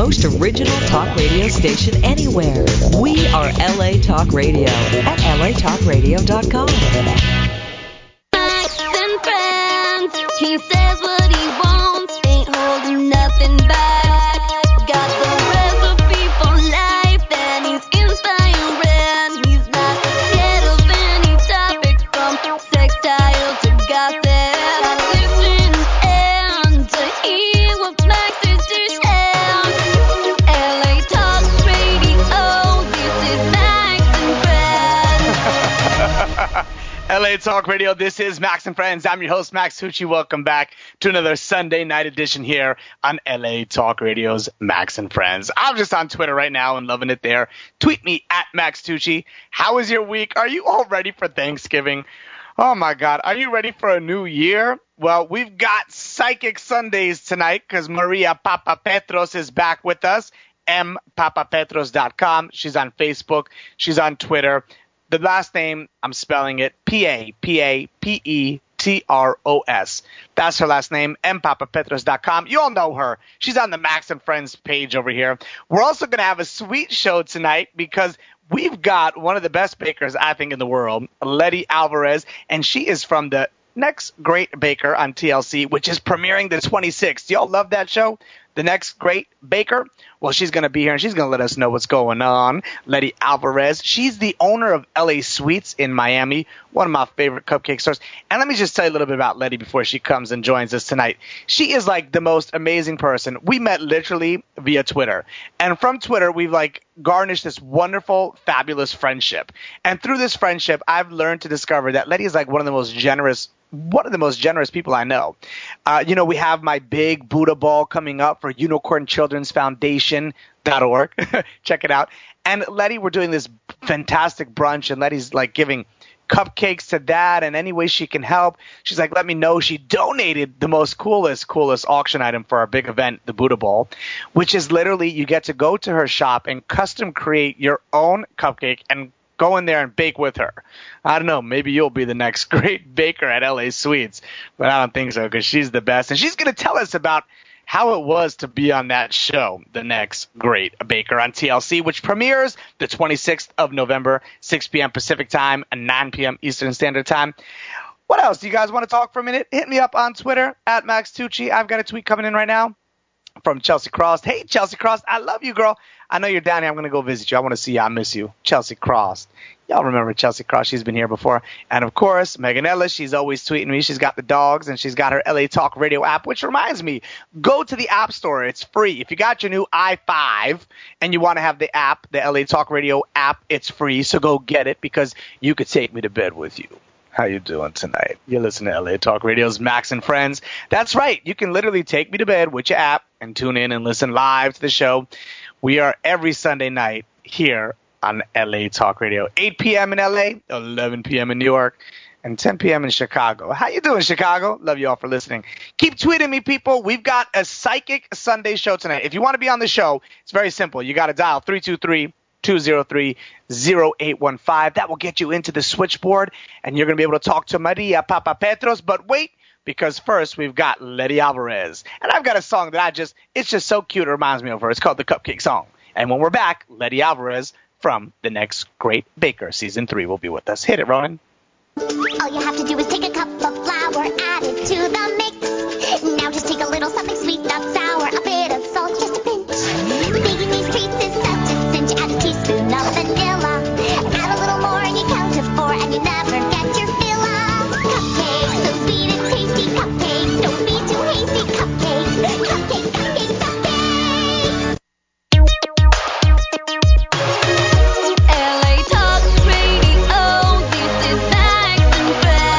most original talk radio station anywhere. We are LA Talk Radio at latalkradio.com. Max and friends, he says what he wants, ain't holding nothing back. Got the recipe for life, and he's inspiring. He's not scared of any topic, from sextile to gossip. Listen and to hear what Max is to share. LA Talk Radio, this is Max and Friends. LA Talk Radio, this is Max and Friends. I'm your host, Max Tucci. Welcome back to another Sunday night edition here on LA Talk Radio's Max and Friends. I'm just on Twitter right now and loving it there. Tweet me at Max Tucci. How was your week? Are you all ready for Thanksgiving? Oh my God, are you ready for a new year? Well, we've got Psychic Sundays tonight because Maria Papapetros is back with us. mpapapetros.com. She's on Facebook. She's on Twitter. The last name, I'm spelling it Papapetros. That's her last name, mpapapetros.com. You all know her. She's on the Max and Friends page over here. We're also going to have a sweet show tonight because we've got one of the best bakers, I think, in the world, Letty Alvarez, and she is from the Next Great Baker on TLC, which is premiering the 26th. Y'all love that show? The Next Great Baker? Well, she's going to be here, and she's going to let us know what's going on. Letty Alvarez. She's the owner of LA Sweets in Miami, one of my favorite cupcake stores. And let me just tell you a little bit about Letty before she comes and joins us tonight. She is like the most amazing person. We met literally via Twitter. And from Twitter, we've garnished this wonderful, fabulous friendship. And through this friendship, I've learned to discover that Letty is one of the most generous people I know. We have my big Buddha ball coming up for Unicorn Children's Foundation.org. Check it out. And Letty, we're doing this fantastic brunch, and Letty's giving cupcakes to that, and any way she can help. She's let me know. She donated the most coolest auction item for our big event, the Buddha Ball, which is literally you get to go to her shop and custom create your own cupcake and go in there and bake with her. I don't know. Maybe you'll be the next great baker at LA Sweets, but I don't think so because she's the best. And she's going to tell us about how it was to be on that show, The Next Great Baker on TLC, which premieres the 26th of November, 6 p.m. Pacific time and 9 p.m. Eastern Standard Time. What else? Do you guys want to talk for a minute? Hit me up on Twitter at Max Tucci. I've got a tweet coming in right now from Chelsea Cross. Hey, Chelsea Cross, I love you, girl. I know you're down here. I'm going to go visit you. I want to see you. I miss you. Chelsea Cross. Y'all remember Chelsea Cross. She's been here before. And, of course, Megan Ellis. She's always tweeting me. She's got the dogs, and she's got her LA Talk Radio app, which reminds me, go to the App Store. It's free. If you got your new i5 and you want to have the app, the LA Talk Radio app, it's free. So go get it because you could take me to bed with you. How you doing tonight? You're listening to LA Talk Radio's Max and Friends. That's right. You can literally take me to bed with your app and tune in and listen live to the show. We are every Sunday night here on LA Talk Radio. 8 p.m. in LA, 11 p.m. in New York, and 10 p.m. in Chicago. How you doing, Chicago? Love you all for listening. Keep tweeting me, people. We've got a Psychic Sunday show tonight. If you want to be on the show, it's very simple. You got to dial 323-203-0815. That will get you into the switchboard, and you're going to be able to talk to Maria Papapetros. But wait, because first we've got Letty Alvarez. And I've got a song that it's just so cute. It reminds me of her. It's called The Cupcake Song. And when we're back, Letty Alvarez from The Next Great Baker, Season 3 will be with us. Hit it, Ronan. All you have to do is take a cup of flour, add it to the mix. Now just take a little something sweet, not sour, a bit of salt, just a pinch. Baking these treats is such a cinch. Add a teaspoon of vanilla. Add a little more and you count to 4 and you never get your fill of cupcakes. So sweet and tasty cupcakes. Don't be too hasty. Cupcakes, cupcakes, cupcakes, cupcakes. LA Talk Radio, this is Max and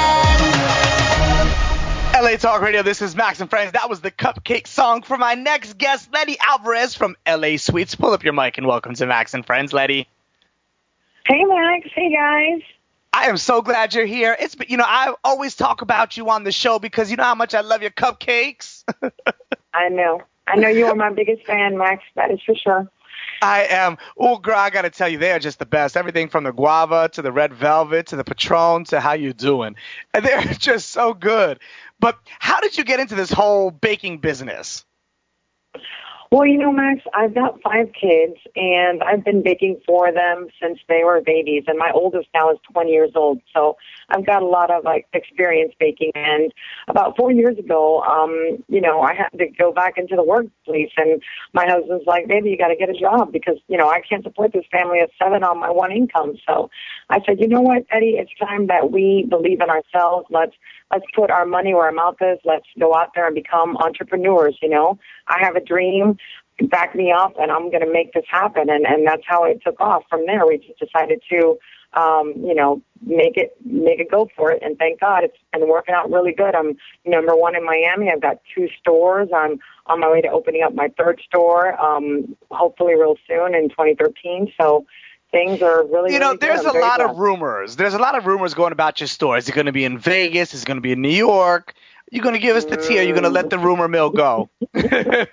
Friends. LA Talk Radio, this is Max and Friends. That was the Cupcake Song for my next guest, Letty Alvarez from LA Sweets. Pull up your mic and welcome to Max and Friends, Letty. Hey, Max. Hey, guys. I am so glad you're here. I always talk about you on the show because you know how much I love your cupcakes. I know you are my biggest fan, Max. That is for sure. I am. Oh, girl, I got to tell you, they are just the best. Everything from the guava to the red velvet to the Patron to how you doing. And they're just so good. But how did you get into this whole baking business? Well, Max, I've got 5 kids, and I've been baking for them since they were babies, and my oldest now is 20 years old, so I've got a lot of, experience baking. And about 4 years ago, I had to go back into the workplace, and my husband's like, baby, you got to get a job because, I can't support this family of 7 on my one income. So I said, you know what, Eddie, it's time that we believe in ourselves. Let's put our money where our mouth is. Let's go out there and become entrepreneurs, I have a dream. Back me up, and I'm going to make this happen. And that's how it took off. From there, we just decided to, make it go for it. And thank God it's been working out really good. I'm number 1 in Miami. I've got 2 stores. I'm on my way to opening up my 3rd store, hopefully real soon in 2013. So things are really, really good. There's a lot of rumors. There's a lot of rumors going about your store. Is it going to be in Vegas? Is it going to be in New York? You going to give us the tea, or you going to let the rumor mill go? Let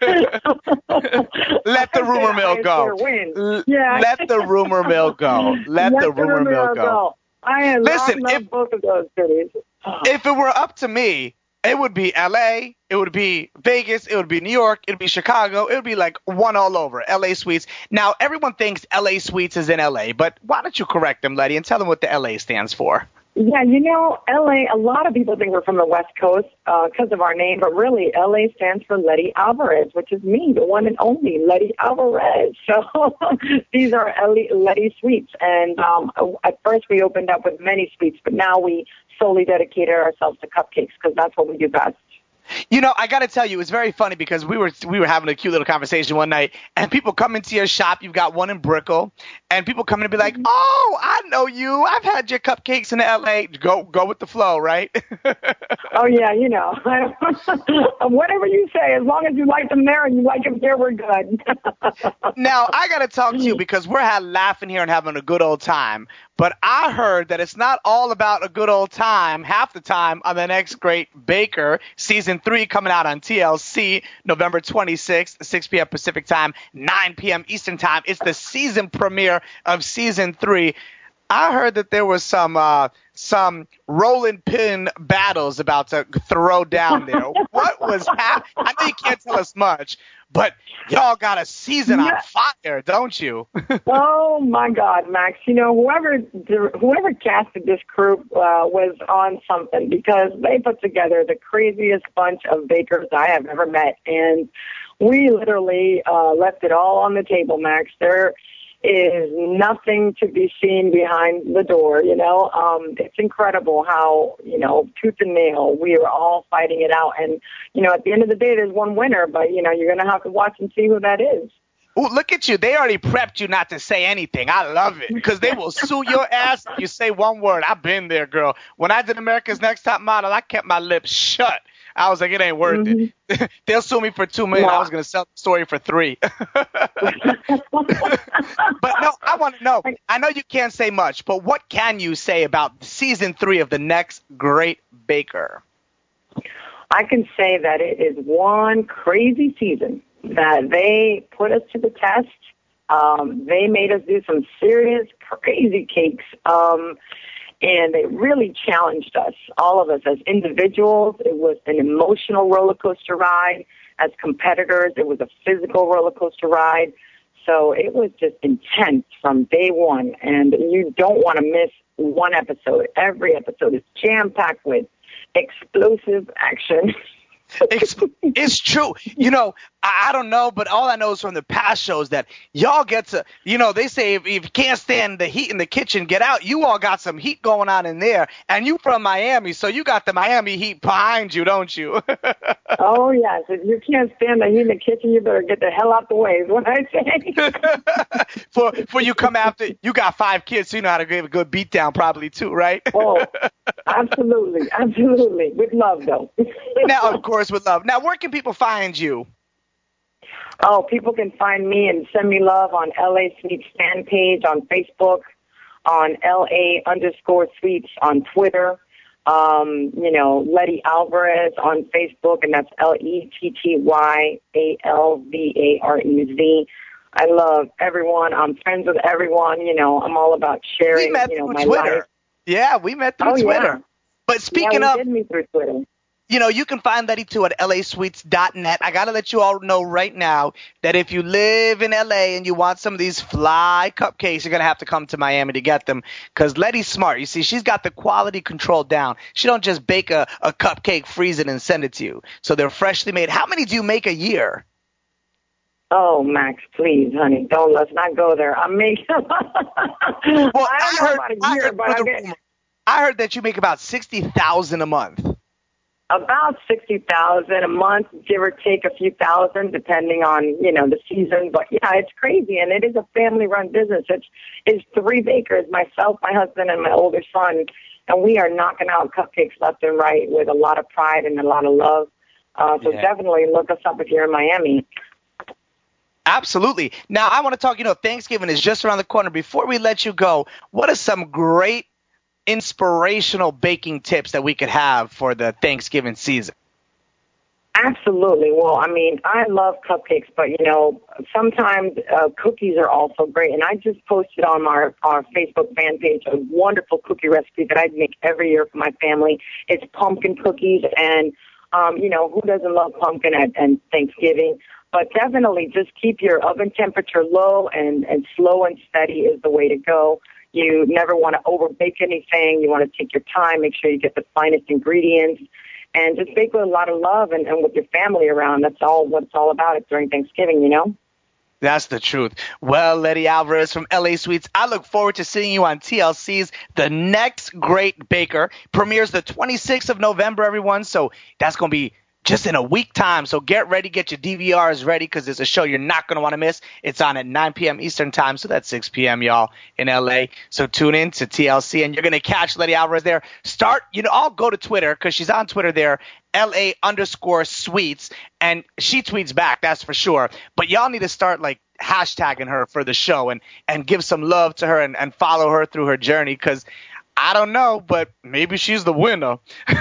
the rumor mill go. Yeah. Let the rumor mill go. Let the rumor mill go. I love both of those cities. If it were up to me, it would be L.A., it would be Vegas, it would be New York, it would be Chicago, it would be like one all over, L.A. Suites. Now, everyone thinks L.A. Suites is in L.A., but why don't you correct them, Letty, and tell them what the L.A. stands for? Yeah, L.A., a lot of people think we're from the West Coast because of our name, but really L.A. stands for Letty Alvarez, which is me, the one and only Letty Alvarez. So these are Letty Suites. And at first we opened up with many suites, but now we solely dedicated ourselves to cupcakes because that's what we do best. I got to tell you, it's very funny because we were having a cute little conversation one night, and people come into your shop. You've got one in Brickell, and people come in and be like, "Oh, I know you. I've had your cupcakes in L.A." Go with the flow, right? Oh yeah, whatever you say, as long as you like them there and you like them here, we're good. Now I got to talk to you because we're laughing here and having a good old time. But I heard that it's not all about a good old time half the time on The Next Great Baker, Season 3 coming out on TLC November 26th, 6 p.m. Pacific Time, 9 p.m. Eastern Time. It's the season premiere of Season 3. I heard that there was some rolling pin battles about to throw down there. What was happening? I know you can't tell us much, but y'all got a season on fire, don't you? Oh my God, Max! Whoever casted this crew was on something because they put together the craziest bunch of bakers I have ever met, and we literally left it all on the table, Max. There is nothing to be seen behind the door, It's incredible how, tooth and nail, we are all fighting it out. And, at the end of the day, there's one winner, but, you're going to have to watch and see who that is. Oh, look at you. They already prepped you not to say anything. I love it because they will sue your ass if you say one word. I've been there, girl. When I did America's Next Top Model, I kept my lips shut. I was like, it ain't worth it. They'll sue me for $2 million. I was going to sell the story for $3. But no, I want to know. I know you can't say much, but what can you say about Season 3 of The Next Great Baker? I can say that it is one crazy season that they put us to the test. They made us do some serious, crazy cakes. And they really challenged us, all of us as individuals. It was an emotional roller coaster ride. As competitors, it was a physical roller coaster ride. So it was just intense from day one. And you don't want to miss one episode. Every episode is jam-packed with explosive action. It's true. I don't know, but all I know is from the past shows that y'all get to, they say if you can't stand the heat in the kitchen, get out. You all got some heat going on in there, and you from Miami, so you got the Miami heat behind you, don't you? Oh, yes. If you can't stand the heat in the kitchen, you better get the hell out the way is what I say. For you come after, you got 5 kids, so you know how to give a good beat down probably too, right? Oh, absolutely. Absolutely. With love, though. Now, of course, with love. Now, where can people find you? Oh, people can find me and send me love on LA Sweets fan page on Facebook, on LA_Sweets on Twitter, Letty Alvarez on Facebook, and that's LettyAlvarez. I love everyone. I'm friends with everyone. I'm all about sharing, my Twitter. life. Yeah, we met through Twitter. Yeah. But speaking we did meet through Twitter. You can find Letty too at lasweets.net. I got to let you all know right now that if you live in LA and you want some of these fly cupcakes, you're going to have to come to Miami to get them because Letty's smart. You see, she's got the quality control down. She don't just bake a cupcake, freeze it, and send it to you. So they're freshly made. How many do you make a year? Oh, Max, please, honey, let's not go there. I'm making. Well, I don't know about a year, but I heard that you make about 60,000 a month. About 60,000 a month, give or take a few thousand, depending on the season. But yeah, it's crazy, and it is a family-run business. It's 3 bakers, myself, my husband, and my older son, and we are knocking out cupcakes left and right with a lot of pride and a lot of love. So definitely look us up if you're in Miami. Absolutely. Now, I want to talk, Thanksgiving is just around the corner. Before we let you go, what are some great inspirational baking tips that we could have for the Thanksgiving season? Absolutely. Well, I mean, I love cupcakes, but, sometimes cookies are also great. And I just posted on our Facebook fan page a wonderful cookie recipe that I make every year for my family. It's pumpkin cookies, and, who doesn't love pumpkin at Thanksgiving? But definitely just keep your oven temperature low and slow and steady is the way to go. You never want to overbake anything. You want to take your time, make sure you get the finest ingredients, and just bake with a lot of love and with your family around. That's all what it's all about during Thanksgiving, That's the truth. Well, Letty Alvarez from LA Sweets, I look forward to seeing you on TLC's The Next Great Baker. Premieres the 26th of November, everyone, so that's going to be just in a week time. So get ready, get your DVRs ready, because it's a show you're not going to want to miss. It's on at 9 p.m. Eastern time, so that's 6 p.m., y'all, in L.A. So tune in to TLC, and you're going to catch Letty Alvarez there. I'll go to Twitter, because she's on Twitter there, LA_Sweets, and she tweets back, that's for sure. But y'all need to start, hashtagging her for the show and give some love to her and follow her through her journey, because I don't know, but maybe she's the winner.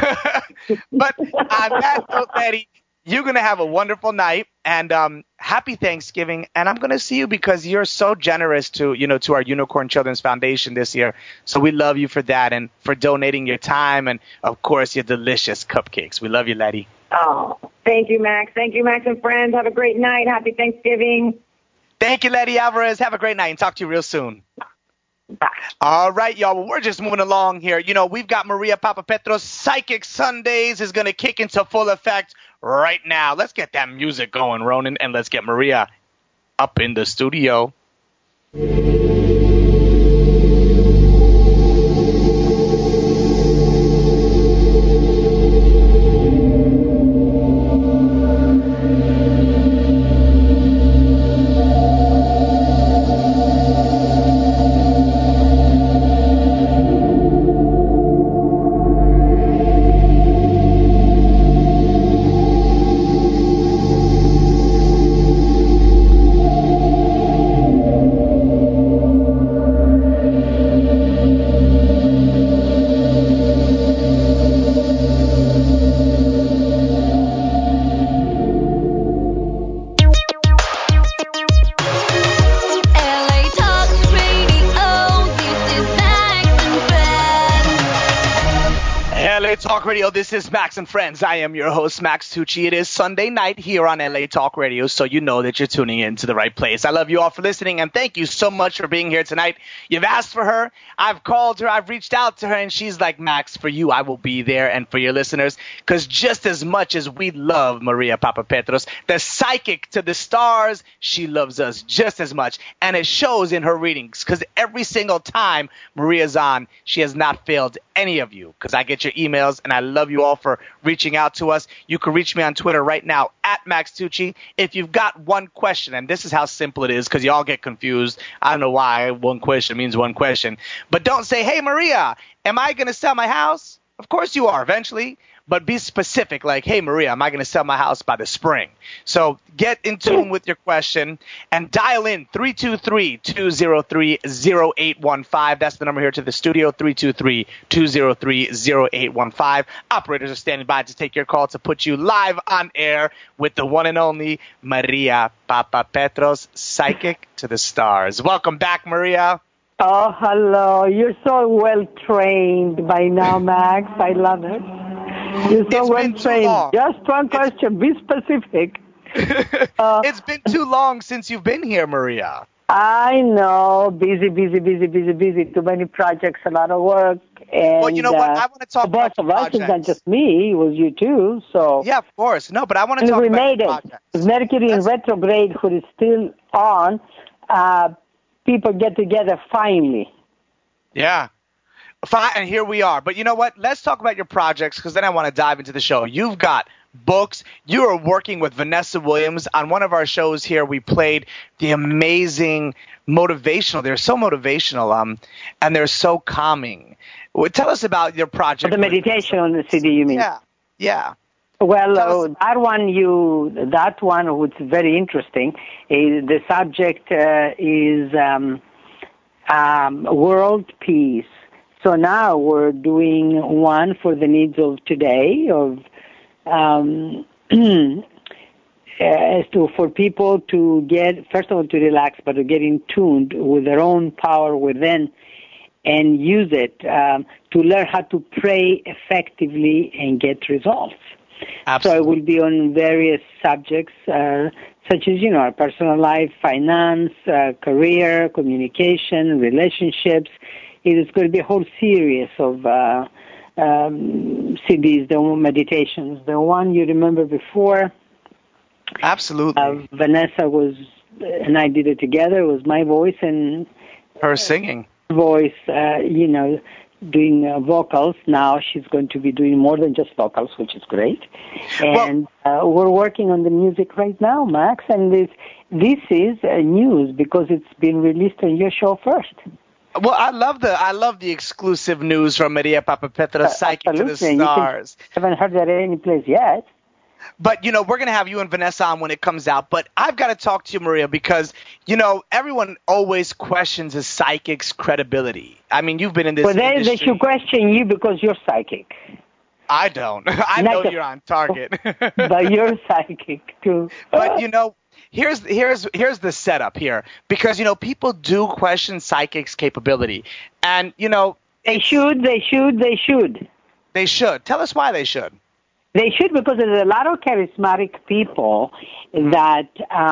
But on that note, Letty, you're going to have a wonderful night, and happy Thanksgiving. And I'm going to see you because you're so generous to our Unicorn Children's Foundation this year. So we love you for that and for donating your time and, of course, your delicious cupcakes. We love you, Letty. Oh, thank you, Max. Thank you, Max and friends. Have a great night. Happy Thanksgiving. Thank you, Letty Alvarez. Have a great night and talk to you real soon. Bye. All right, y'all. Well, we're just moving along here. We've got Maria Papapetros' Psychic Sundays is going to kick into full effect right now. Let's get that music going, Ronan, and let's get Maria up in the studio. Talk Radio. This is Max and Friends. I am your host, Max Tucci. It is Sunday night here on LA Talk Radio, so you know that you're tuning in to the right place. I love you all for listening, and thank you so much for being here tonight. You've asked for her. I've called her. I've reached out to her, and she's like, Max, for you, I will be there, and for your listeners, because just as much as we love Maria Papapetros, the psychic to the stars, she loves us just as much, and it shows in her readings, because every single time Maria's on, she has not failed any of you, because I get your emails, and I love you all for reaching out to us. You can reach me on Twitter right now at Max Tucci. If you've got one question, and this is how simple it is, because you all get confused. I don't know why one question means one question. But don't say, hey, Maria, am I going to sell my house? Of course you are eventually. But be specific, like, hey, Maria, am I going to sell my house by the spring? So get in tune with your question and dial in 323-203-0815. That's the number here to the studio, 323-203-0815. Operators are standing by to take your call to put you live on air with the one and only Maria Papapetros, Psychic to the Stars. Welcome back, Maria. Oh, hello. You're so well trained by now, Max. I love it. You saw It's one been too train. long. Just one question. Be specific. It's been too long since you've been here, Maria. I know. Busy. Too many projects, a lot of work. And, Well, you know what? I want to talk both about your of us, it's not projects. just me. It was you too. So Yeah, of course. No, but I want to and talk we about made your it. projects. With Mercury in That's- retrograde, who is still on, people get together finally. Yeah. Fine, and here we are. But you know what? Let's talk about your projects because then I want to dive into the show. You've got books. You are working with Vanessa Williams. On one of our shows here, we played the amazing motivational. They're so motivational, and they're so calming. Well, tell us about your project. The meditation on the CD, you mean? Yeah. Well, Tell us- that one, which is very interesting, is the subject is world peace. So now we're doing one for the needs of today, of for people to get, first of all, to relax, but to get in tune with their own power within and use it to learn how to pray effectively and get results. Absolutely. So it will be on various subjects, such as, our personal life, finance, career, communication, relationships. It is going to be a whole series of CDs, the meditations. The one you remember before, Absolutely. Vanessa and I did it together. It was my voice and Her singing. voice, doing vocals. Now she's going to be doing more than just vocals, which is great. And we're working on the music right now, Max. And this is news because it's been released on your show first. Well, I love the exclusive news from Maria Papapetra, Psychic to the Stars. I haven't heard that any place yet. But, we're going to have you and Vanessa on when it comes out. But I've got to talk to you, Maria, because, everyone always questions a psychic's credibility. I mean, you've been in this industry. They should question you because you're psychic. I don't. I know you're on target. But you're psychic, too. But, here's the setup here. Because, people do question psychics' capability. And, They should. They should. Tell us why they should. They should, because there's a lot of charismatic people that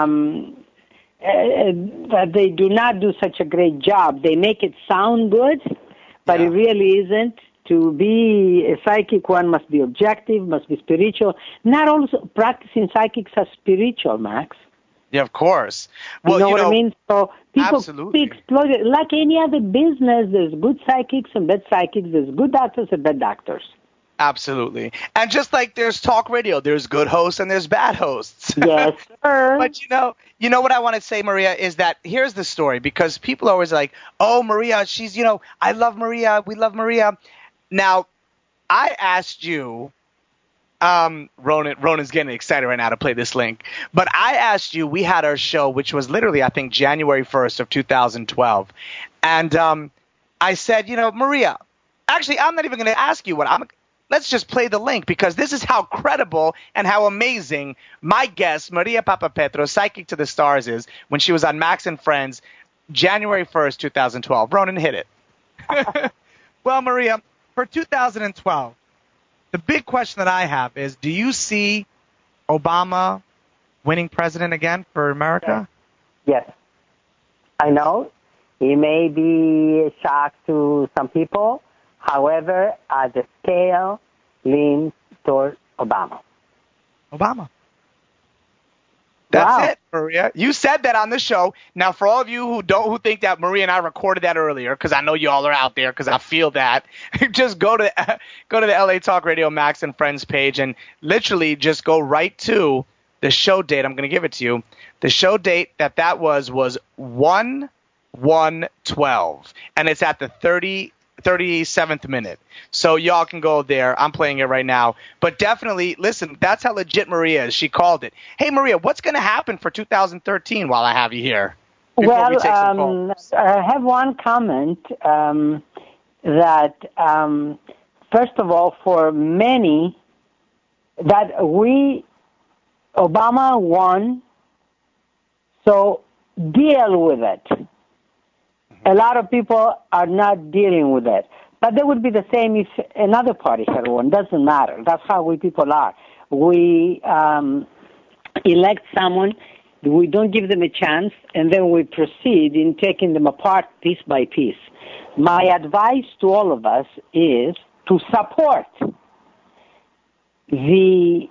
they do not do such a great job. They make it sound good, but it really isn't. To be a psychic, one must be objective, must be spiritual. Not all practicing psychics are spiritual, Max. Yeah, of course. Well, you know what I mean? So people absolutely. exploit it. Like any other business, there's good psychics and bad psychics. There's good doctors and bad doctors. Absolutely. And just like there's talk radio, there's good hosts and there's bad hosts. Yes, sir. But you know what I want to say, Maria, is that here's the story, because people are always like, oh, Maria, she's, I love Maria. We love Maria. Now, I asked you, Ronan's getting excited right now to play this link, but I asked you, we had our show, which was literally, I think, January 1st of 2012. And I said, Maria, actually, I'm not even going to ask you let's just play the link, because this is how credible and how amazing my guest, Maria Papapetra, Psychic to the Stars, is when she was on Max and Friends, January 1st, 2012. Ronan, hit it. Well, Maria, for 2012, the big question that I have is, do you see Obama winning president again for America? Yes. I know. He may be a shock to some people. However, the scale leans toward Obama. That's it, Maria. You said that on the show. Now, for all of you who think that Maria and I recorded that earlier, because I know you all are out there, because I feel that, just go to the LA Talk Radio Max and Friends page and literally just go right to the show date. I'm going to give it to you. The show date that was 1/1/12, and it's at the 37th minute. So y'all can go there. I'm playing it right now. But definitely, listen, that's how legit Maria is. She called it. Hey, Maria, what's going to happen for 2013 while I have you here? Well, I have one comment that, first of all, for many, that Obama won, so deal with it. A lot of people are not dealing with it. But that would be the same if another party had won. Doesn't matter. That's how we people are. We elect someone, we don't give them a chance, and then we proceed in taking them apart piece by piece. My advice to all of us is to support the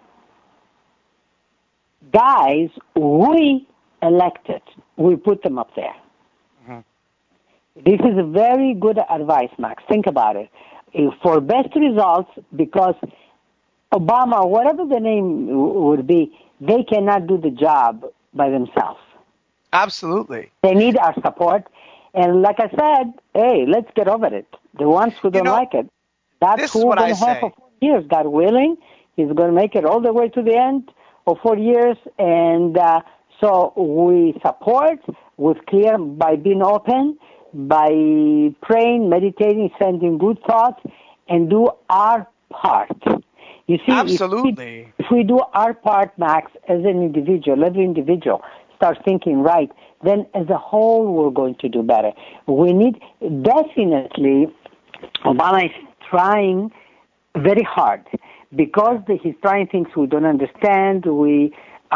guys we elected. We put them up there. This is a very good advice, Max. Think about it. For best results, because Obama, whatever the name would be, they cannot do the job by themselves. Absolutely. They need our support. And like I said, hey, let's get over it. The ones who don't like it, that's who we're going to have for 4 years. God willing, he's going to make it all the way to the end of 4 years. And so we support with clear, by being open, by praying, meditating, sending good thoughts, and do our part. You see, absolutely. If we do our part, Max, as an individual, every individual starts thinking right, then as a whole we're going to do better. We need, definitely, Obama is trying very hard because he's trying things we don't understand. The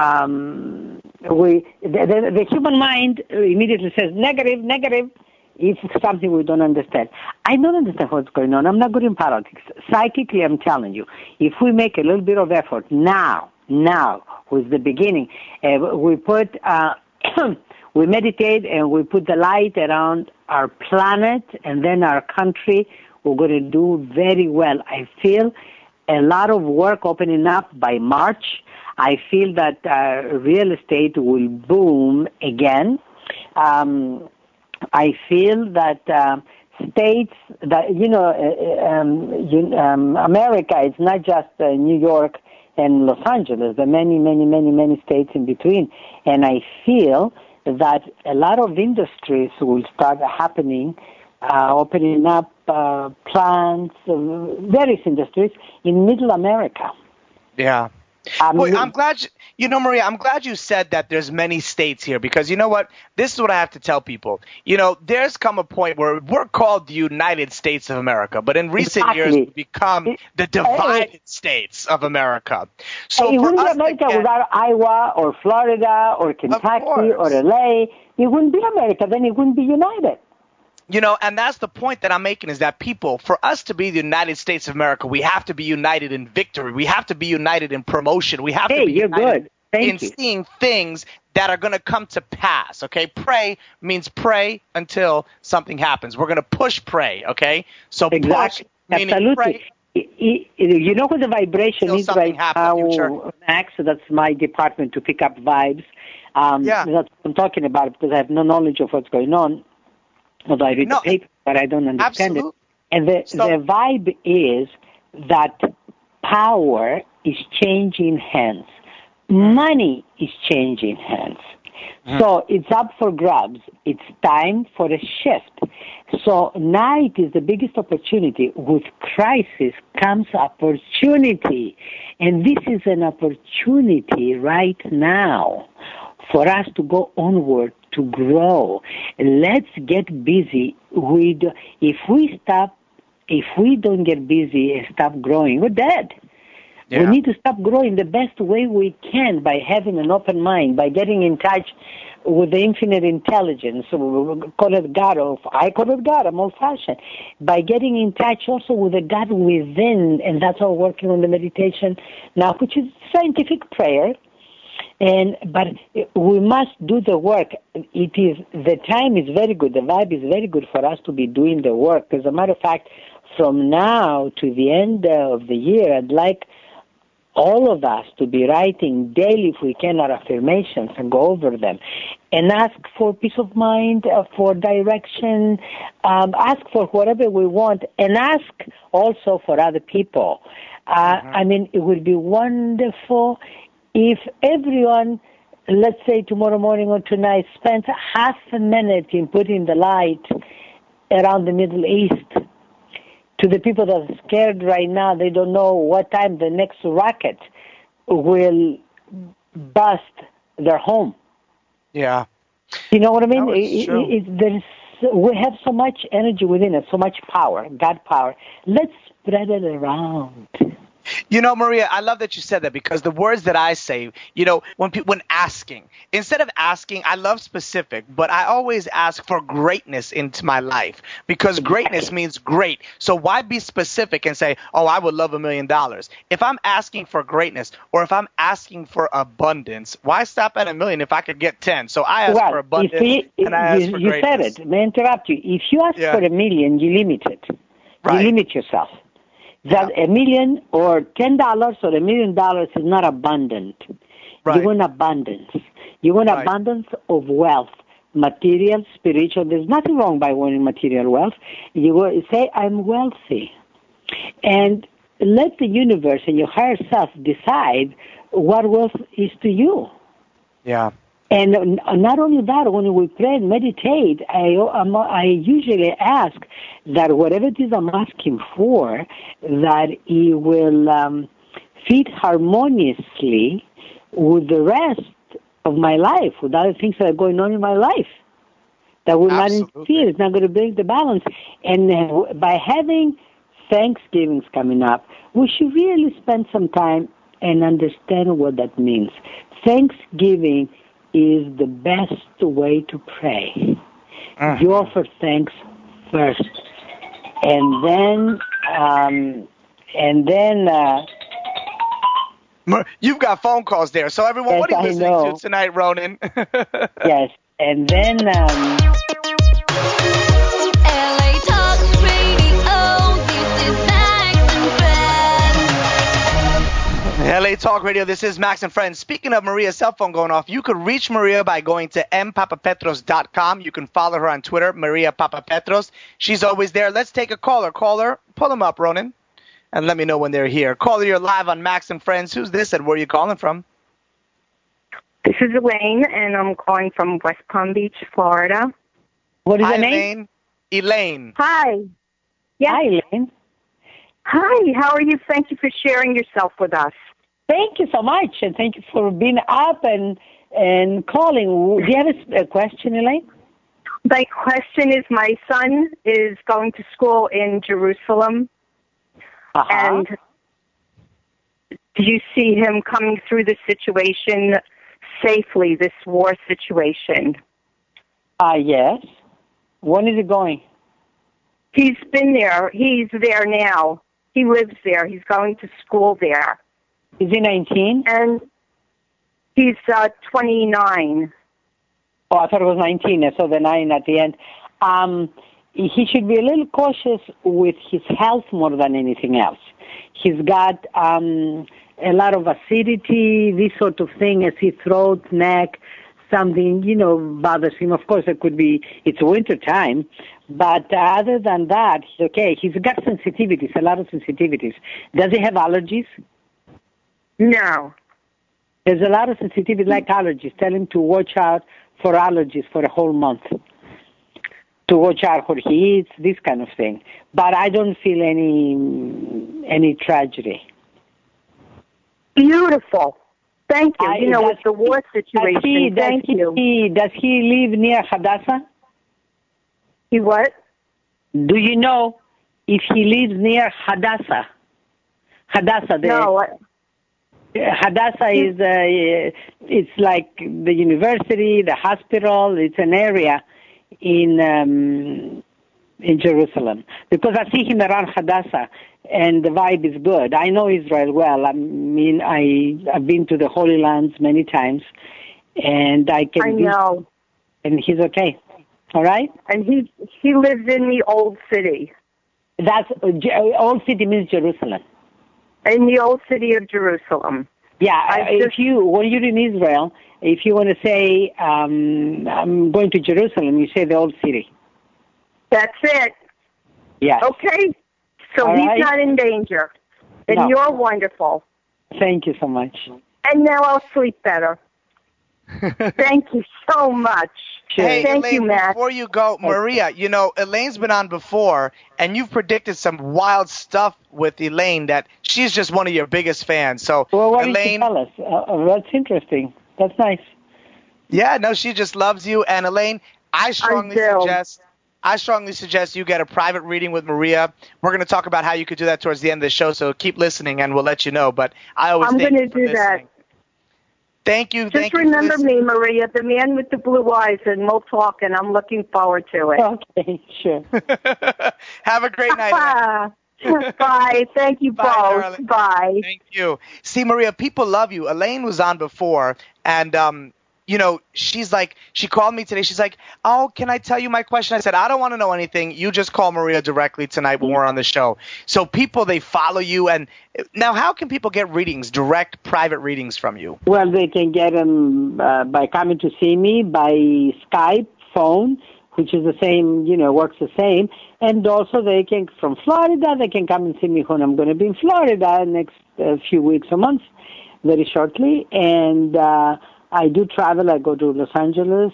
human mind immediately says negative. If something we don't understand. I don't understand what's going on. I'm not good in politics. Psychically, I'm telling you, if we make a little bit of effort now, with the beginning, we put, we meditate and we put the light around our planet and then our country, we're going to do very well. I feel a lot of work opening up by March. I feel that real estate will boom again. I feel that states that, America is not just New York and Los Angeles. There are many states in between. And I feel that a lot of industries will start happening, opening up plants, various industries in Middle America. Yeah. Well, I'm glad, Maria, I'm glad you said that there's many states here because you know what? This is what I have to tell people. There's come a point where we're called the United States of America, but in recent years we've become the divided states of America. So it wouldn't be America without Iowa or Florida or Kentucky or LA. It wouldn't be America. Then it wouldn't be united. And that's the point that I'm making is that people, for us to be the United States of America, we have to be united in victory. We have to be united in promotion. We have to be united in seeing things that are going to come to pass, okay? Pray means pray until something happens. We're going to push pray, okay? So exactly. Push meaning pray. You know what the vibration is right now, Max? That's my department to pick up vibes. That's what I'm talking about because I have no knowledge of what's going on. Although I read the paper, but I don't understand it. And the vibe is that power is changing hands. Money is changing hands. So it's up for grabs. It's time for a shift. So now it is the biggest opportunity. With crisis comes opportunity. And this is an opportunity right now for us to go onward, to grow. Let's get busy. If we don't get busy and stop growing, we're dead. Yeah. We need to stop growing the best way we can by having an open mind, by getting in touch with the infinite intelligence. We call it God, or I call it God, I'm old-fashioned. By getting in touch also with the God within, and that's all working on the meditation now, which is scientific prayer. But we must do the work. The time is very good. The vibe is very good for us to be doing the work. As a matter of fact, from now to the end of the year, I'd like all of us to be writing daily, if we can, our affirmations and go over them. And ask for peace of mind, for direction, ask for whatever we want, and ask also for other people. It would be wonderful if everyone, let's say tomorrow morning or tonight, spends half a minute in putting the light around the Middle East. To the people that are scared right now, they don't know what time the next rocket will bust their home. Yeah. You know what I mean? There's we have so much energy within us, so much power, God power. Let's spread it around. You know, Maria, I love that you said that because the words that I say, when asking, instead of asking, I love specific, but I always ask for greatness into my life because greatness means great. So why be specific and say, oh, I would love $1 million? If I'm asking for greatness or if I'm asking for abundance, why stop at $1 million if I could get 10? So I ask for abundance and I ask for you greatness. said it. May I interrupt you? If you ask for $1 million, you limit it. Right. You limit yourself. That $1 million or $10 or $1 million is not abundant. Right. You want abundance. You want abundance of wealth, material, spiritual. There's nothing wrong by wanting material wealth. You will say, I'm wealthy. And let the universe and your higher self decide what wealth is to you. Yeah. And not only that, when we pray and meditate, I usually ask that whatever it is I'm asking for, that it will fit harmoniously with the rest of my life, with other things that are going on in my life. That will not interfere. It's not going to break the balance. And by having Thanksgivings coming up, we should really spend some time and understand what that means. Thanksgiving is the best way to pray. You offer thanks first, and then you've got phone calls there. So everyone, yes, what are you listening to tonight, Ronan? Yes, and then LA Talk Radio, this is Max and Friends. LA Talk Radio, this is Max and Friends. Speaking of Maria's cell phone going off, you could reach Maria by going to mpapapetros.com. You can follow her on Twitter, Maria Papapetros. She's always there. Let's take a caller. Caller, pull them up, Ronan, and let me know when they're here. Caller, you're live on Max and Friends. Who's this and where are you calling from? This is Elaine, and I'm calling from West Palm Beach, Florida. What is your name? Elaine. Hi. Yes. Hi, Elaine. Hi, how are you? Thank you for sharing yourself with us. Thank you so much, and thank you for being up and calling. Do you have a question, Elaine? My question is, my son is going to school in Jerusalem, and do you see him coming through the situation safely, this war situation? Yes. When is he going? He's been there. He's there now. He lives there. He's going to school there. Is he 19? And he's 29. Oh, I thought it was 19. I saw the 9 at the end. He should be a little cautious with his health more than anything else. He's got a lot of acidity, this sort of thing, as his throat, neck, something, bothers him. Of course, it could be, it's winter time, but other than that, he's okay. He's got sensitivities, a lot of sensitivities. Does he have allergies? No. There's a lot of sensitivity, like allergies. Tell him to watch out for allergies for a whole month. To watch out what he eats, this kind of thing. But I don't feel any tragedy. Beautiful. Thank you. With the war situation, thank you. Does he live near Hadassah? He what? Do you know if he lives near Hadassah? Hadassah, no. Hadassah is it's like the university, the hospital. It's an area in Jerusalem, because I see him around Hadassah, and the vibe is good. I know Israel well. I mean, I've been to the Holy Lands many times, and I know. And he's okay. All right. And he lives in the old city. That's old city means Jerusalem. In the old city of Jerusalem. Yeah, when you're in Israel, if you want to say, I'm going to Jerusalem, you say the old city. That's it. Yeah. Okay. So he's not in danger. And you're wonderful. Thank you so much. And now I'll sleep better. Thank you so much. Hey, Thank Elaine, you, Matt. before you go, Maria, Elaine's been on before, and you've predicted some wild stuff with Elaine that she's just one of your biggest fans. So, well, what Elaine, did you tell us? That's interesting. That's nice. Yeah, no, she just loves you. And Elaine, I strongly suggest I strongly suggest you get a private reading with Maria. We're going to talk about how you could do that towards the end of the show, so keep listening and we'll let you know. But I'm going to do that. Thank you. Just remember me, Maria, the man with the blue eyes, and we'll talk, and I'm looking forward to it. Okay, sure. Have a great night. Bye. Thank you both. Darling. Bye. Thank you. See, Maria, people love you. Elaine was on before, and she's like, she called me today. She's like, oh, can I tell you my question? I said, I don't want to know anything. You just call Maria directly tonight when we're on the show. So people, they follow you. And now how can people get readings, direct private readings from you? Well, they can get them by coming to see me, by Skype, phone, which is the same, works the same. And also they can, from Florida, they can come and see me when I'm going to be in Florida next few weeks or months, very shortly. And I do travel. I go to Los Angeles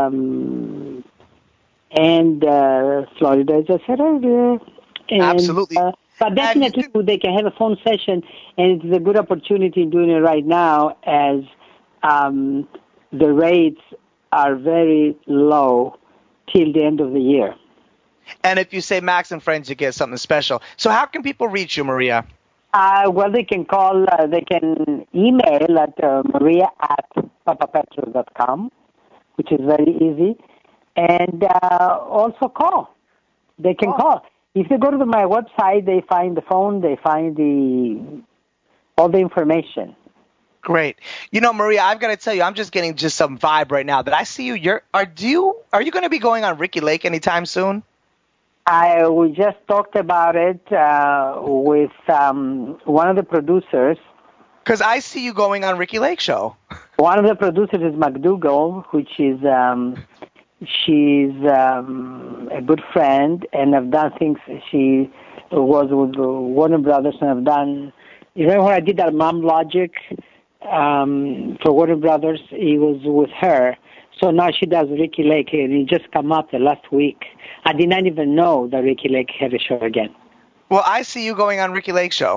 and Florida, as I said earlier. And, absolutely. But definitely they can have a phone session, and it's a good opportunity doing it right now as the rates are very low till the end of the year. And if you say Max and Friends, you get something special. So how can people reach you, Maria? Well, they can call, they can email at maria@papapetros.com, which is very easy, and also call. They can call. If they go to my website, they find the phone, they find all the information. Great. Maria, I've got to tell you, I'm just getting some vibe right now that I see you. Are you going to be going on Ricky Lake anytime soon? We just talked about it with one of the producers. Because I see you going on Ricky Lake show. One of the producers is McDougal, which is she's a good friend, and I've done things. She was with Warner Brothers, and I've done. You remember when I did that Mom Logic for Warner Brothers? It was with her. So now she does Ricky Lake, and it just come up the last week. I did not even know that Ricky Lake had a show again. Well, I see you going on Ricky Lake show.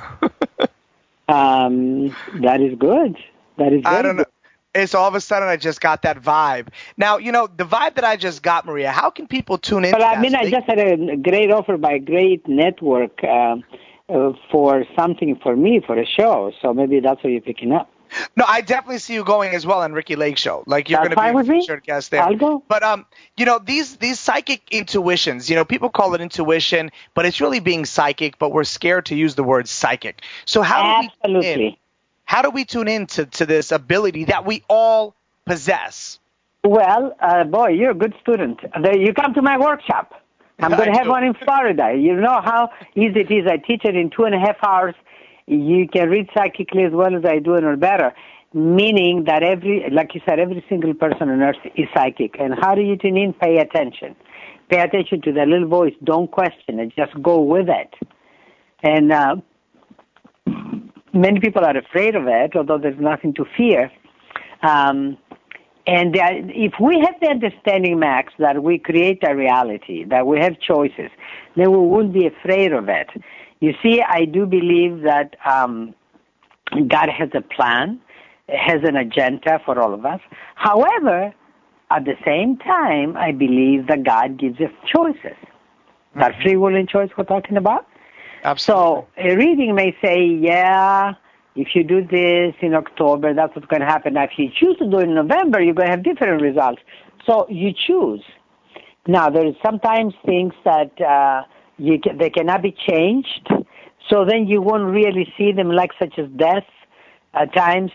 That is good. That is. I don't know. It's all of a sudden I just got that vibe. Now, the vibe that I just got, Maria. How can people tune in? Well, I mean, I just had a great offer by a great network for something for me for a show. So maybe that's what you're picking up. No, I definitely see you going as well on Ricky Lake show. Like you're going to be a featured guest there. I'll go. But these psychic intuitions, people call it intuition, but it's really being psychic. But we're scared to use the word psychic. So how do we tune in to this ability that we all possess? Well, boy, you're a good student. You come to my workshop. I'm going to have one in Florida. You know how easy it is. I teach it in 2.5 hours. You can read psychically as well as I do, or better, meaning that like you said, every single person on earth is psychic. And how do you tune in? Pay attention. Pay attention to that little voice. Don't question it. Just go with it. And many people are afraid of it, although there's nothing to fear. And if we have the understanding, Max, that we create a reality, that we have choices, then we wouldn't be afraid of it. You see, I do believe that God has a plan, has an agenda for all of us. However, at the same time, I believe that God gives us choices. Mm-hmm. That free will and choice we're talking about. Absolutely. So a reading may say, if you do this in October, that's what's going to happen. Now, if you choose to do it in November, you're going to have different results. So you choose. Now, there's sometimes things that they cannot be changed, so then you won't really see them, like such as death. At times,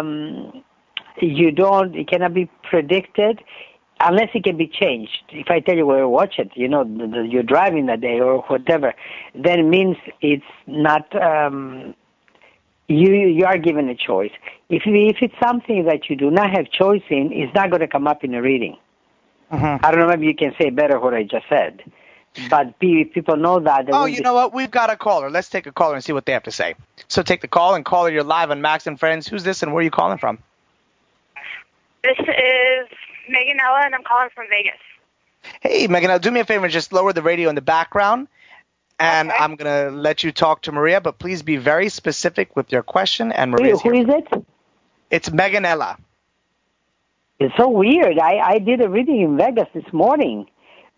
it cannot be predicted unless it can be changed. If I tell you where to watch it, you're driving that day or whatever, then it means it's not, you are given a choice. If it's something that you do not have choice in, it's not going to come up in a reading. Mm-hmm. I don't know, maybe you can say better what I just said. But people know that. You know what? We've got a caller. Let's take a caller and see what they have to say. So take the call, and caller, you're live on Max and Friends. Who's this, and where are you calling from? This is Meganella, and I'm calling from Vegas. Hey, Meganella, do me a favor and just lower the radio in the background, and I'm going to let you talk to Maria, but please be very specific with your question, and Maria's here. Who is it? It's Meganella. It's so weird. I did a reading in Vegas this morning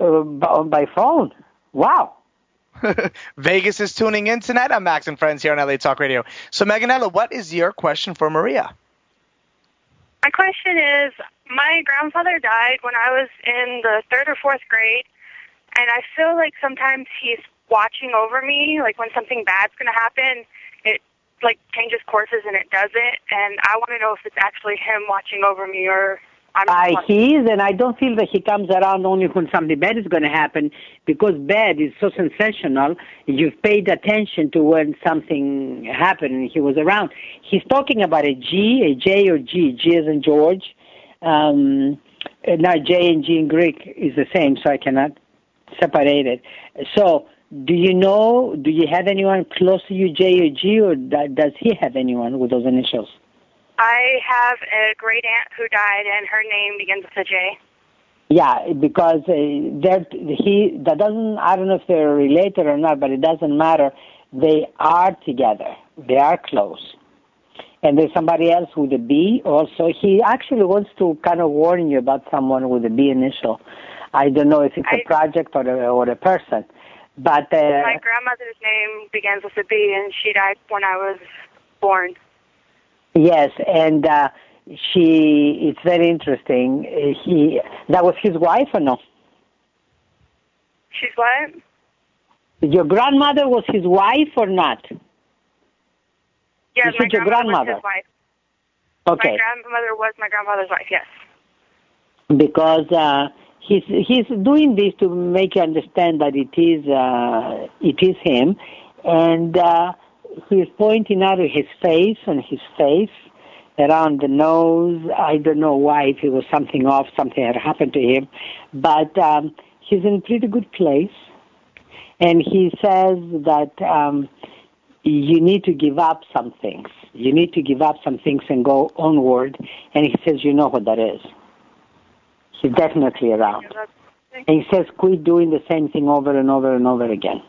by phone. Wow. Vegas is tuning in tonight on Max and Friends here on LA Talk Radio. So, Meganella, what is your question for Maria? My question is, my grandfather died when I was in the 3rd or 4th grade, and I feel like sometimes he's watching over me. Like when something bad's going to happen, it like changes courses and it doesn't. And I want to know if it's actually him watching over me or he is, and I don't feel that he comes around only when something bad is going to happen, because bad is so sensational. You've paid attention to when something happened and he was around. He's talking about a J or G. G as in George. Now J and G in Greek is the same, so I cannot separate it. So, do you have anyone close to you, J or G, or does he have anyone with those initials? I have a great aunt who died, and her name begins with a J. Yeah, because that doesn't, I don't know if they're related or not, but it doesn't matter. They are together. They are close. And there's somebody else with a B also. He actually wants to kind of warn you about someone with a B initial. I don't know if it's a project or a person. But my grandmother's name begins with a B, and she died when I was born. Yes, and it's very interesting. That was his wife or no? She's what? Your grandmother was his wife or not? Yes, my grandmother was his wife. Okay. My grandmother was my grandfather's wife, yes. Because he's doing this to make you understand that it is him, and he's pointing out his face, around the nose. I don't know why, if it was something off, something had happened to him, but he's in a pretty good place, and he says that you need to give up some things. You need to give up some things and go onward, and he says you know what that is. He's definitely around. And he says quit doing the same thing over and over and over again.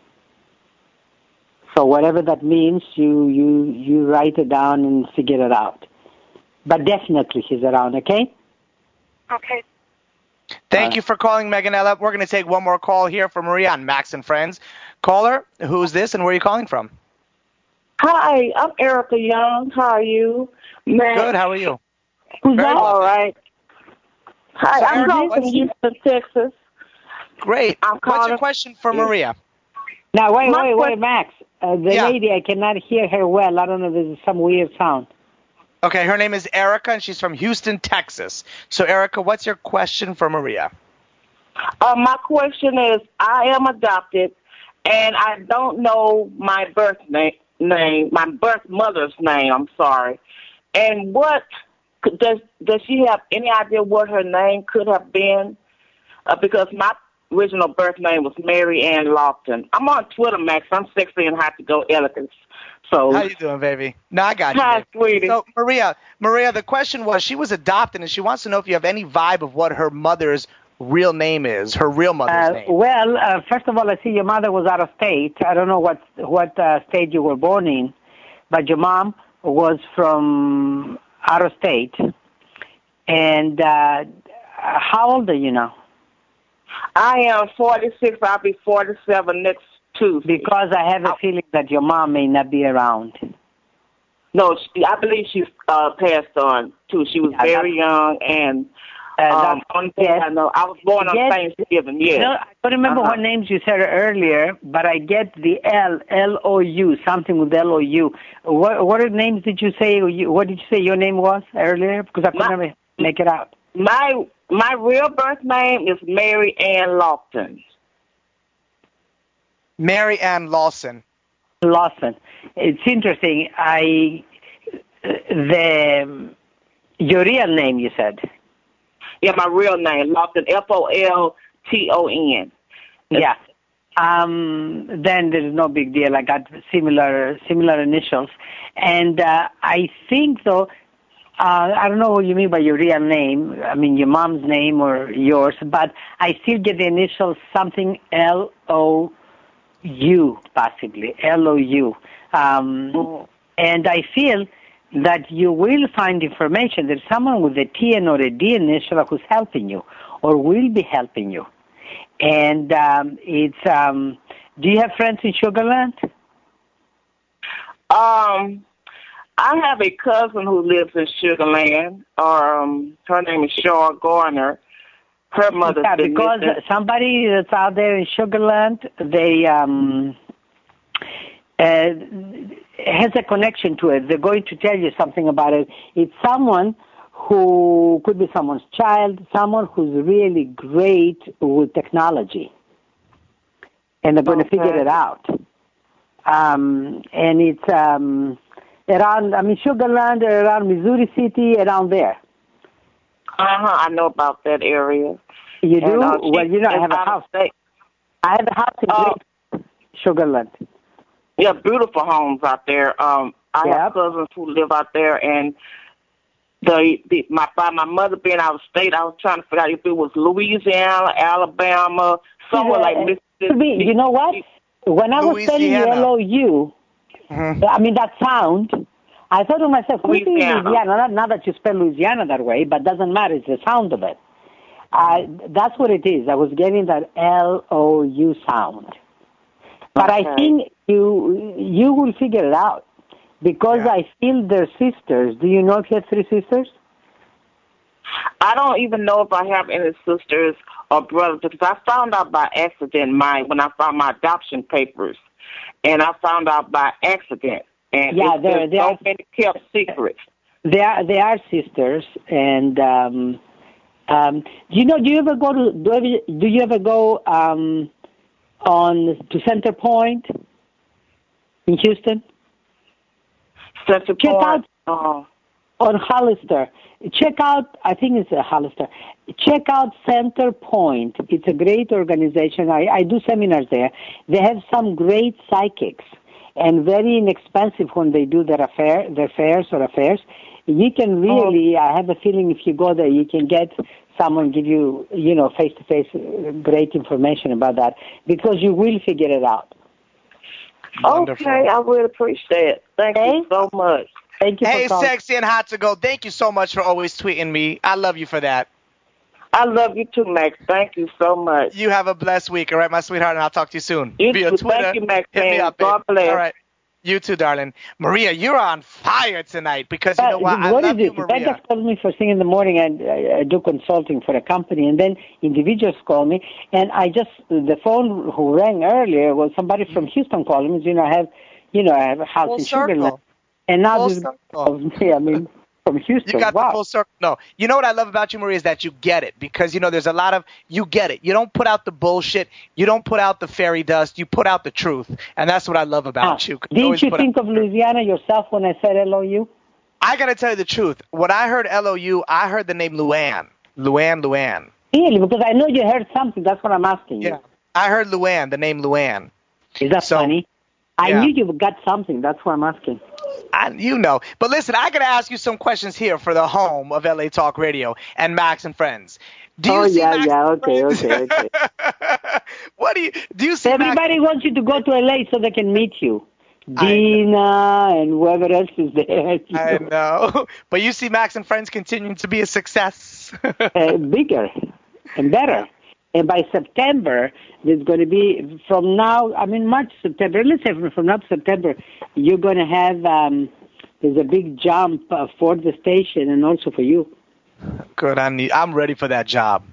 So whatever that means, you write it down and figure it out. But definitely he's around, okay? Okay. Thank you for calling, Meganella. We're going to take one more call here for Maria on Max and Friends. Caller, who's this and where are you calling from? Hi, I'm Erica Young. How are you? Good, how are you? Who's that? All right. Hi, So, I'm Erica, calling from Houston, Texas. Great. What's your question for Maria? Now, wait, Max. The lady, I cannot hear her well. I don't know, there's some weird sound. Okay, her name is Erica, and she's from Houston, Texas. So, Erica, what's your question for Maria? My question is, I am adopted, and I don't know my birth name, my birth mother's name, I'm sorry. And what, does she have any idea what her name could have been? Because my original birth name was Mary Ann Lofton. I'm on Twitter, Max. I'm sexy and hot to go elegance. So how you doing, baby? No, I got you. Hi, sweetie. So, Maria, the question was, she was adopted, and she wants to know if you have any vibe of what her mother's real name is, her real mother's name. Well, first of all, I see your mother was out of state. I don't know what state you were born in, but your mom was from out of state. And how old are you now? I am 46. I'll be 47 next Tuesday. Because I have a feeling that your mom may not be around. No, I believe she's passed on, too. She was very young, and only thing I know, I was born on Thanksgiving, yes. No, I don't remember what names you said earlier, but I get the L-O-U, something with L-O-U. What names did you say? What did you say your name was earlier? Because I could never make it out. My real birth name is Mary Ann Lofton. Mary Ann Lawson. Lawson. It's interesting. Your real name, you said? Yeah, my real name, Lofton, F-O-L-T-O-N. Yeah. Then there's no big deal. I got similar initials. And I think, though, I don't know what you mean by your real name. I mean, your mom's name or yours, but I still get the initials something L-O-U, possibly, L-O-U. And I feel that you will find information. There's someone with a T and or a D initial who's helping you or will be helping you. And do you have friends in Sugarland? I have a cousin who lives in Sugarland. Her name is Shaw Garner. Her mother's been because missing. somebody that's out there in Sugarland, they has a connection to it. They're going to tell you something about it. It's someone who could be someone's child, someone who's really great with technology, and they're going to figure it out. And it's around, Sugarland, around Missouri City, around there. I know about that area. You do? And, I have a house. I have a house in Great Sugarland. Yeah, beautiful homes out there. I have cousins who live out there, and by my mother being out of state, I was trying to figure out if it was Louisiana, Alabama, somewhere like Mississippi. You know what? When I was spelling LOU, that sound, I thought to myself, Louisiana. Not that you spell Louisiana that way, but doesn't matter. It's the sound of it. That's what it is. I was getting that LOU sound. But I think you will figure it out because I feel they're sisters. Do you know if you have 3 sisters? I don't even know if I have any sisters or brothers because I found out by accident when I found my adoption papers, and I found out by accident. And they are kept secrets. They are sisters, and do you ever go to Center Point in Houston? Center Point? On Hollister. Check out, I think it's Hollister. Check out Center Point. It's a great organization. I do seminars there. They have some great psychics and very inexpensive when they do their affairs. You can really, I have a feeling if you go there, you can get someone give you, face-to-face great information about that because you will figure it out. Wonderful. Okay, I would appreciate it. Thank you so much. Thank you. Hey, Sexy and Hot to Go. Thank you so much for always tweeting me. I love you for that. I love you too, Max. Thank you so much. You have a blessed week, all right, my sweetheart, and I'll talk to you soon. You Via too. Twitter. Thank you, Max. Hit me up, babe. God bless. All right. You too, darling. Maria, you're on fire tonight because you know what? I love you, Maria. They just called me first thing in the morning, and I do consulting for a company, and then individuals call me, and the phone who rang earlier was somebody from Houston calling me. I have a house Full in circle. Sugarland, and now Full this circle. calls me. From Houston. You got the full circle. No. You know what I love about you, Maria, is that you get it. Because, there's a lot of, you get it. You don't put out the bullshit. You don't put out the fairy dust. You put out the truth. And that's what I love about you. Didn't you think of Louisiana yourself when I said LOU? I got to tell you the truth. When I heard LOU, I heard the name Luann. Luann. Really? Because I know you heard something. That's what I'm asking you. Yeah. I heard Luann, the name Luann. Is that funny? I knew you got something. That's what I'm asking. But listen, I got to ask you some questions here for the home of LA Talk Radio and Max and Friends. Okay. What do you see? Everybody wants you to go to LA so they can meet you. Dina and whoever else is there. I know. But you see Max and Friends continuing to be a success. Bigger and better. And by September, there's going to be, from now, March, September, let's say from now to September, you're going to have, there's a big jump for the station and also for you. Good. I'm ready for that job.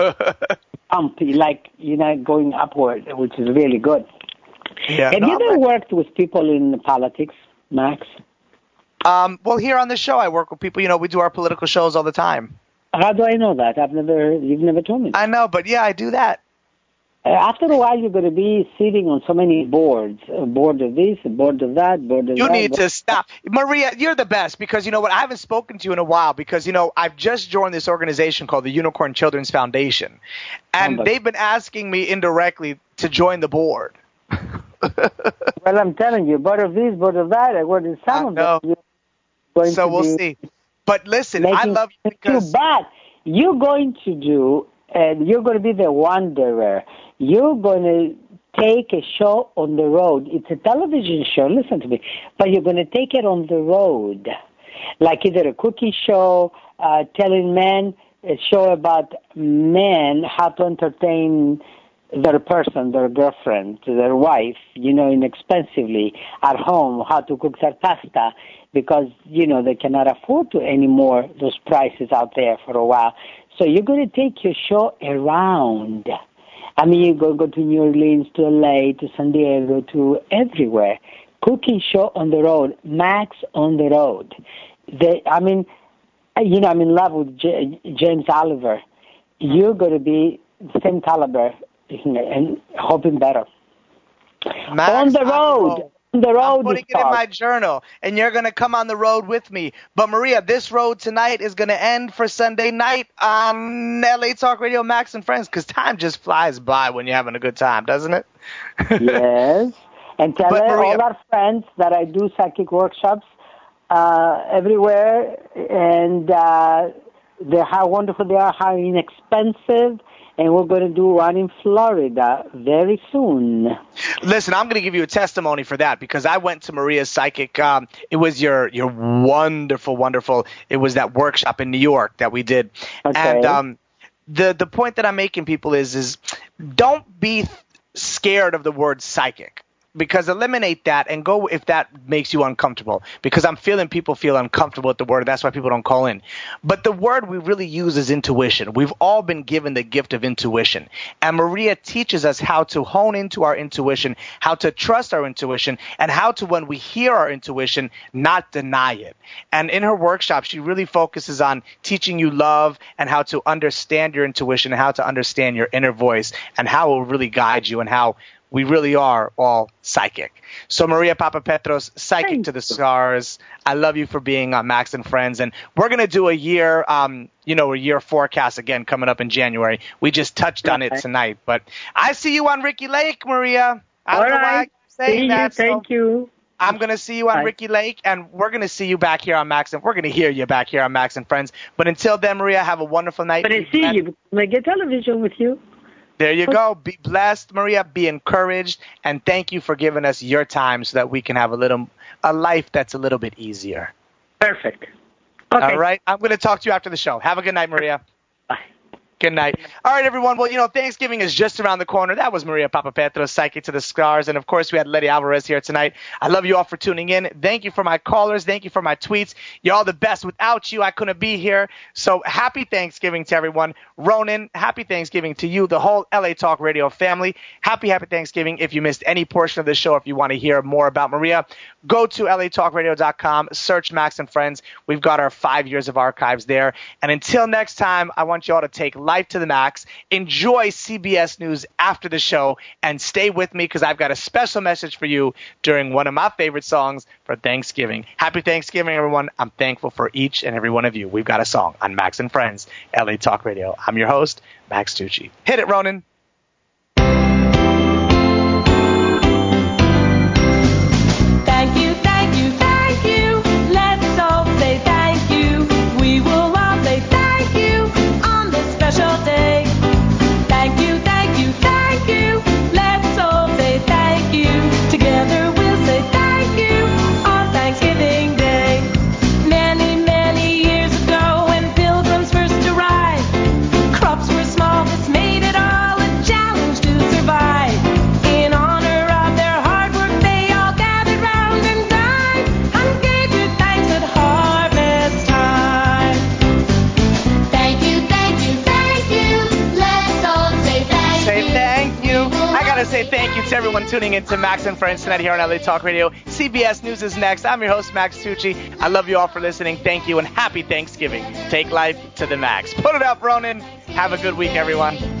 Going upward, which is really good. Yeah, have you ever worked with people in politics, Max? Well, here on this show, I work with people. We do our political shows all the time. How do I know that? You've never told me. I know, but yeah, I do that. After a while, you're going to be sitting on so many boards. A board of this, a board of that, board of that. You need to stop. Maria, you're the best because you know what? I haven't spoken to you in a while because, I've just joined this organization called the Unicorn Children's Foundation. And they've been asking me indirectly to join the board. Well, I'm telling you, board of this, board of that. I worked in some of them. So we'll see. But listen, I love you because... But you're going to do, and you're going to be the wanderer. You're going to take a show on the road. It's a television show, listen to me, but you're going to take it on the road. Like either a cooking show, telling men, a show about men, how to entertain their person, their girlfriend, their wife, inexpensively at home how to cook their pasta because, they cannot afford to anymore those prices out there for a while. So you're going to take your show around. I mean, you go to New Orleans, to LA, to San Diego, to everywhere. Cooking show on the road, Max on the road. I'm in love with James Oliver. You're going to be the same caliber and hoping better. Max, on the road. On the road. I'm putting it in my journal, and you're going to come on the road with me. But, Maria, this road tonight is going to end for Sunday night on LA Talk Radio, Max and Friends, because time just flies by when you're having a good time, doesn't it? Yes. And tell all our friends that I do psychic workshops everywhere, and how wonderful they are, how inexpensive. And we're going to do one in Florida very soon. Listen, I'm going to give you a testimony for that because I went to Maria's Psychic. It was your wonderful, wonderful. It was that workshop in New York that we did. Okay. And the point that I'm making, people, is don't be scared of the word psychic. Because eliminate that and go if that makes you uncomfortable. Because I'm feeling people feel uncomfortable with the word. That's why people don't call in. But the word we really use is intuition. We've all been given the gift of intuition. And Maria teaches us how to hone into our intuition, how to trust our intuition, and how to, when we hear our intuition, not deny it. And in her workshop, she really focuses on teaching you love and how to understand your intuition, and how to understand your inner voice, and how it will really guide you, and how we really are all psychic. So Maria Papapetros, Psychic to the Stars, I love you for being on Max and Friends. And we're going to do a year forecast again coming up in January. We just touched on it tonight. But I see you on Ricky Lake, Maria. I don't know why I'm saying that. Thank you. I'm going to see you on Ricky Lake, and we're going to see you back here on Max, and we're going to hear you back here on Max and Friends. But until then, Maria, have a wonderful night. But I see you. I get television with you. There you go. Be blessed, Maria. Be encouraged. And thank you for giving us your time so that we can have a life that's a little bit easier. Perfect. Okay. All right. I'm going to talk to you after the show. Have a good night, Maria. Bye. Good night. All right, everyone. Well, Thanksgiving is just around the corner. That was Maria Papapetros, Psychic to the Stars. And, of course, we had Letty Alvarez here tonight. I love you all for tuning in. Thank you for my callers. Thank you for my tweets. You're all the best. Without you, I couldn't be here. So happy Thanksgiving to everyone. Ronan, happy Thanksgiving to you, the whole LA Talk Radio family. Happy Thanksgiving. If you missed any portion of the show, if you want to hear more about Maria, go to latalkradio.com, search Max and Friends. We've got our 5 years of archives there. And until next time, I want you all to take life to the max. Enjoy CBS News after the show, and stay with me because I've got a special message for you during one of my favorite songs for Thanksgiving. Happy Thanksgiving, everyone. I'm thankful for each and every one of you. We've got a song on Max and Friends, LA Talk Radio. I'm your host, Max Tucci. Hit it, Ronan. Thank you, thank you, thank you. Let's all say thank you. We will all say thank you on this special day. Thank you, thank you, thank you. Let's all say thank you. Together we'll say thank you on Thanksgiving Day. Many, many years ago when pilgrims first arrived, crops were small, this made it all a challenge to survive. In honor of their hard work, they all gathered round and dined and gave you thanks at harvest time. Thank you, thank you, thank you. Let's all say thank you. Say thank you. I got to say thank you to everyone tuning in to Max and Friends tonight here on LA Talk Radio. CBS News is next. I'm your host, Max Tucci. I love you all for listening. Thank you and happy Thanksgiving. Take life to the max. Put it up, Ronan. Have a good week, everyone.